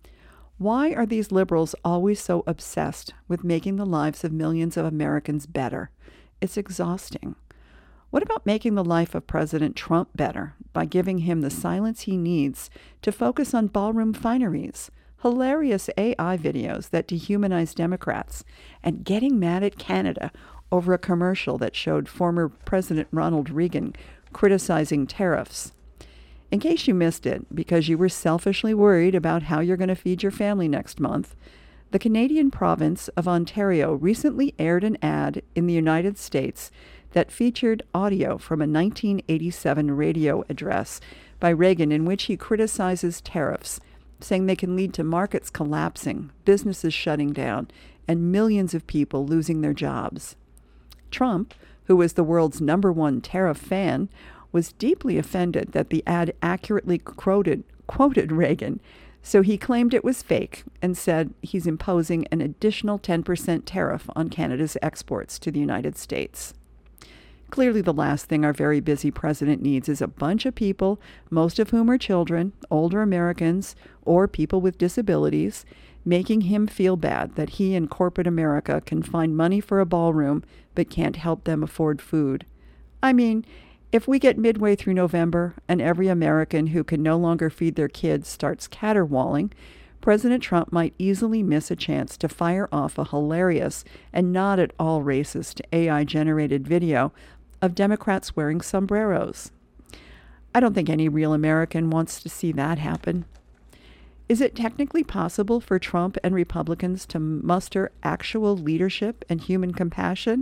Why are these liberals always so obsessed with making the lives of millions of Americans better? It's exhausting. What about making the life of President Trump better by giving him the silence he needs to focus on ballroom fineries, hilarious AI videos that dehumanize Democrats, and getting mad at Canada over a commercial that showed former President Ronald Reagan criticizing tariffs? In case you missed it, because you were selfishly worried about how you're going to feed your family next month, the Canadian province of Ontario recently aired an ad in the United States that featured audio from a 1987 radio address by Reagan in which he criticizes tariffs, saying they can lead to markets collapsing, businesses shutting down, and millions of people losing their jobs. Trump, who is the world's #1 tariff fan, was deeply offended that the ad accurately quoted Reagan, so he claimed it was fake and said he's imposing an additional 10% tariff on Canada's exports to the United States. Clearly, the last thing our very busy president needs is a bunch of people, most of whom are children, older Americans, or people with disabilities, making him feel bad that he and corporate America can find money for a ballroom but can't help them afford food. I mean, if we get midway through November and every American who can no longer feed their kids starts caterwauling, President Trump might easily miss a chance to fire off a hilarious and not at all racist AI-generated video of Democrats wearing sombreros. I don't think any real American wants to see that happen. Is it technically possible for Trump and Republicans to muster actual leadership and human compassion?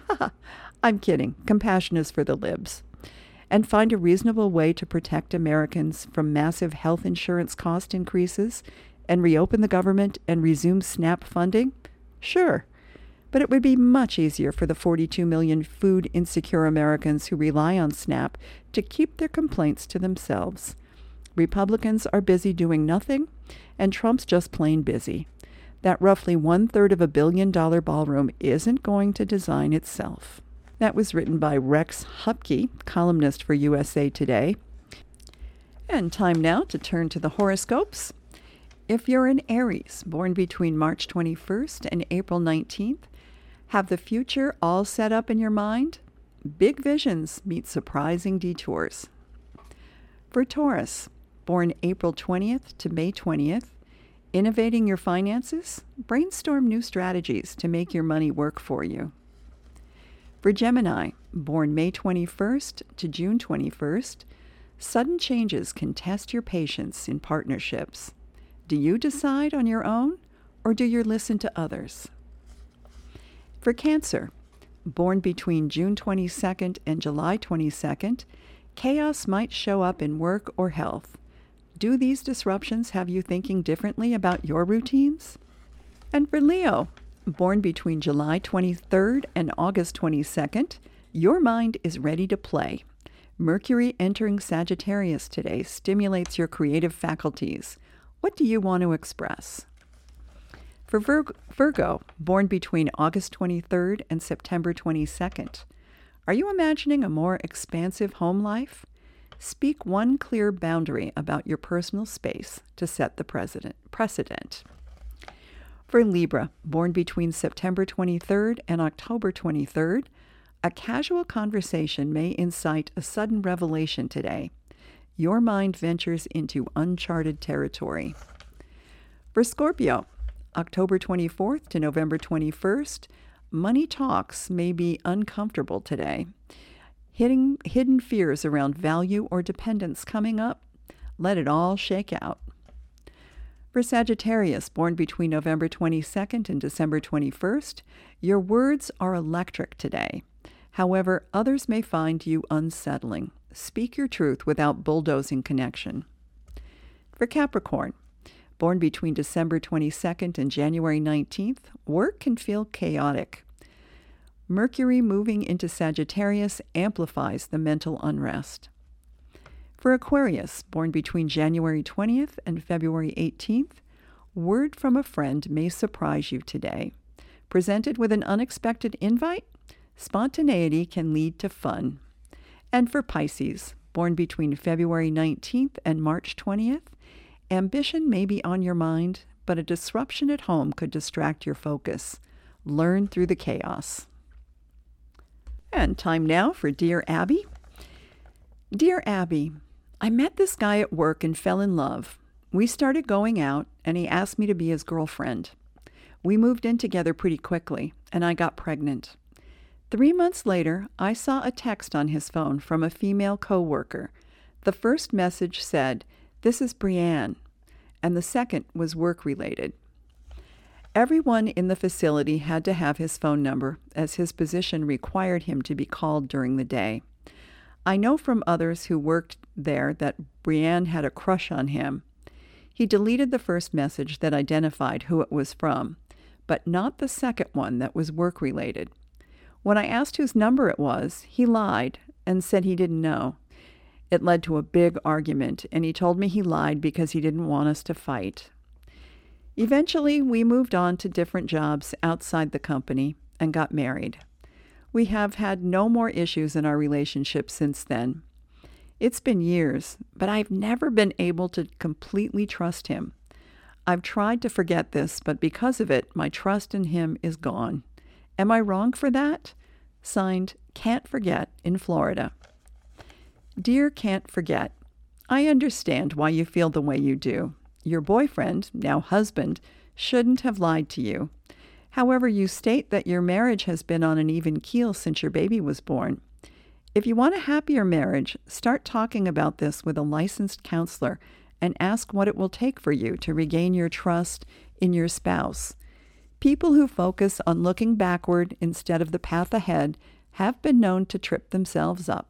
I'm kidding. Compassion is for the libs. And find a reasonable way to protect Americans from massive health insurance cost increases and reopen the government and resume SNAP funding? Sure. But it would be much easier for the 42 million food insecure Americans who rely on SNAP to keep their complaints to themselves. Republicans are busy doing nothing, and Trump's just plain busy. That roughly 1/3 of $1 billion ballroom isn't going to design itself. That was written by Rex Hupke, columnist for USA Today. And time now to turn to the horoscopes. If you're an Aries, born between March 21st and April 19th, have the future all set up in your mind? Big visions meet surprising detours. For Taurus, born April 20th to May 20th, innovating your finances? Brainstorm new strategies to make your money work for you. For Gemini, born May 21st to June 21st, sudden changes can test your patience in partnerships. Do you decide on your own, or do you listen to others? For Cancer, born between June 22nd and July 22nd, chaos might show up in work or health. Do these disruptions have you thinking differently about your routines? And for Leo, born between July 23rd and August 22nd, your mind is ready to play. Mercury entering Sagittarius today stimulates your creative faculties. What do you want to express? For Virgo, born between August 23rd and September 22nd, are you imagining a more expansive home life? Speak one clear boundary about your personal space to set the precedent. For Libra, born between September 23rd and October 23rd, a casual conversation may incite a sudden revelation today. Your mind ventures into uncharted territory. For Scorpio, October 24th to November 21st, money talks may be uncomfortable today. Hidden fears around value or dependence coming up? Let it all shake out. For Sagittarius, born between November 22nd and December 21st, your words are electric today. However, others may find you unsettling. Speak your truth without bulldozing connection. For Capricorn, born between December 22nd and January 19th, work can feel chaotic. Mercury moving into Sagittarius amplifies the mental unrest. For Aquarius, born between January 20th and February 18th, word from a friend may surprise you today. Presented with an unexpected invite, spontaneity can lead to fun. And for Pisces, born between February 19th and March 20th, ambition may be on your mind, but a disruption at home could distract your focus. Learn through the chaos. And time now for Dear Abby. Dear Abby, I met this guy at work and fell in love. We started going out, and he asked me to be his girlfriend. We moved in together pretty quickly, and I got pregnant. 3 months later, I saw a text on his phone from a female coworker. The first message said, "This is Brianne," and the second was work-related. Everyone in the facility had to have his phone number, as his position required him to be called during the day. I know from others who worked there that Brianne had a crush on him. He deleted the first message that identified who it was from, but not the second one that was work-related. When I asked whose number it was, he lied and said he didn't know. It led to a big argument, and he told me he lied because he didn't want us to fight. Eventually, we moved on to different jobs outside the company and got married. We have had no more issues in our relationship since then. It's been years, but I've never been able to completely trust him. I've tried to forget this, but because of it, my trust in him is gone. Am I wrong for that? Signed, Can't Forget in Florida. Dear Can't Forget, I understand why you feel the way you do. Your boyfriend, now husband, shouldn't have lied to you. However, you state that your marriage has been on an even keel since your baby was born. If you want a happier marriage, start talking about this with a licensed counselor and ask what it will take for you to regain your trust in your spouse. People who focus on looking backward instead of the path ahead have been known to trip themselves up.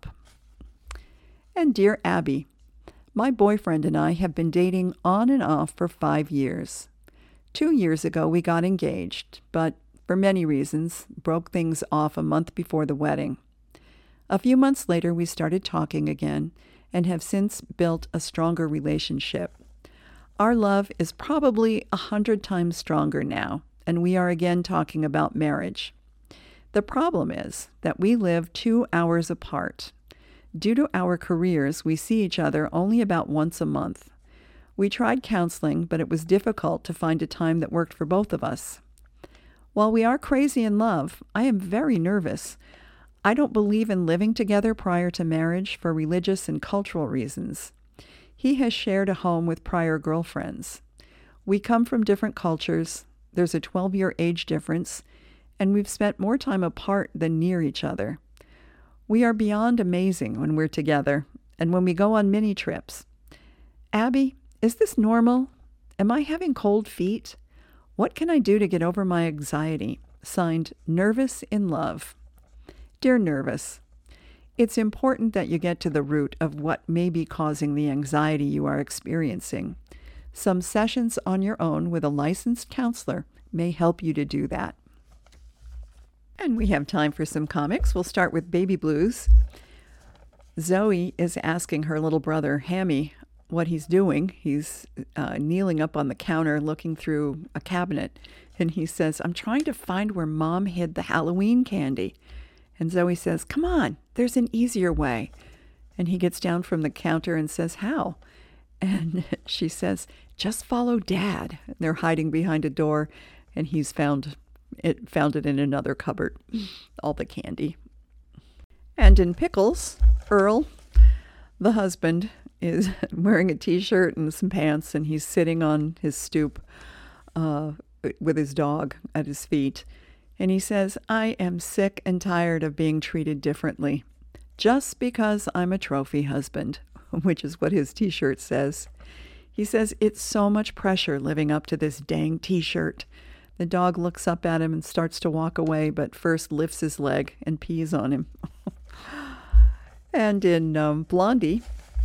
And Dear Abby, my boyfriend and I have been dating on and off for 5 years. 2 years ago, we got engaged, but for many reasons, broke things off a month before the wedding. A few months later, we started talking again and have since built a stronger relationship. Our love is probably 100 times stronger now, and we are again talking about marriage. The problem is that we live 2 hours apart. Due to our careers, we see each other only about once a month. We tried counseling, but it was difficult to find a time that worked for both of us. While we are crazy in love, I am very nervous. I don't believe in living together prior to marriage for religious and cultural reasons. He has shared a home with prior girlfriends. We come from different cultures. There's a 12-year age difference, and we've spent more time apart than near each other. We are beyond amazing when we're together and when we go on mini trips. Abby, is this normal? Am I having cold feet? What can I do to get over my anxiety? Signed, Nervous in Love. Dear Nervous, it's important that you get to the root of what may be causing the anxiety you are experiencing. Some sessions on your own with a licensed counselor may help you to do that. And we have time for some comics. We'll start with Baby Blues. Zoe is asking her little brother, Hammy, what he's doing. He's kneeling up on the counter looking through a cabinet. And he says, I'm trying to find where Mom hid the Halloween candy. And Zoe says, come on, there's an easier way. And he gets down from the counter and says, how? And she says, just follow Dad. And they're hiding behind a door, and he's found it in another cupboard, all the candy. And in Pickles, Earl, the husband, is wearing a t-shirt and some pants, and he's sitting on his stoop with his dog at his feet. And he says, I am sick and tired of being treated differently, just because I'm a trophy husband, which is what his t-shirt says. He says, it's so much pressure living up to this dang t-shirt. The dog looks up at him and starts to walk away, but first lifts his leg and pees on him. And in Blondie,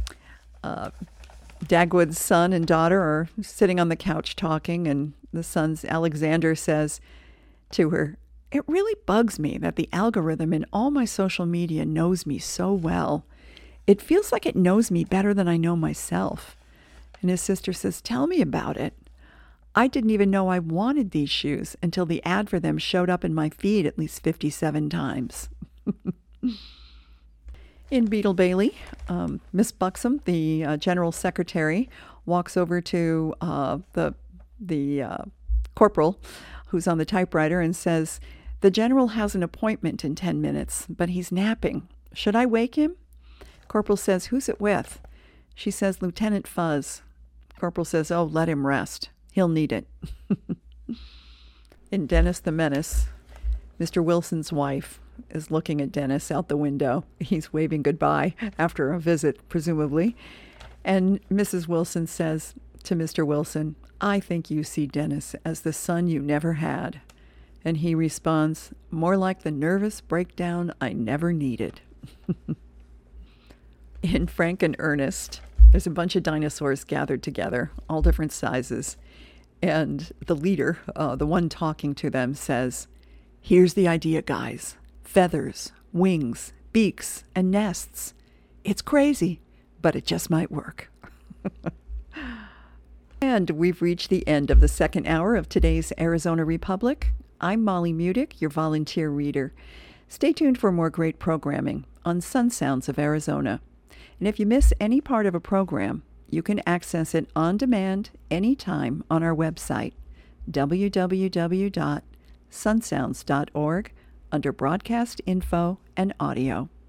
Dagwood's son and daughter are sitting on the couch talking, and the son's Alexander says to her, "It really bugs me that the algorithm in all my social media knows me so well. It feels like it knows me better than I know myself." And his sister says, "Tell me about it. I didn't even know I wanted these shoes until the ad for them showed up in my feed at least 57 times." In Beetle Bailey, Miss Buxom, the general secretary, walks over to the corporal who's on the typewriter and says, "The general has an appointment in 10 minutes, but he's napping. Should I wake him?" Corporal says, "Who's it with?" She says, "Lieutenant Fuzz." Corporal says, "Oh, let him rest. He'll need it." In Dennis the Menace, Mr. Wilson's wife is looking at Dennis out the window. He's waving goodbye after a visit, presumably. And Mrs. Wilson says to Mr. Wilson, "I think you see Dennis as the son you never had." And he responds, "More like the nervous breakdown I never needed." In Frank and Ernest, there's a bunch of dinosaurs gathered together, all different sizes. And the leader, the one talking to them, says, "Here's the idea, guys. Feathers, wings, beaks, and nests. It's crazy, but it just might work." And we've reached the end of the second hour of today's Arizona Republic. I'm Molly Mudick, your volunteer reader. Stay tuned for more great programming on Sun Sounds of Arizona. And if you miss any part of a program, you can access it on demand anytime on our website, www.sunsounds.org, under Broadcast Info and Audio.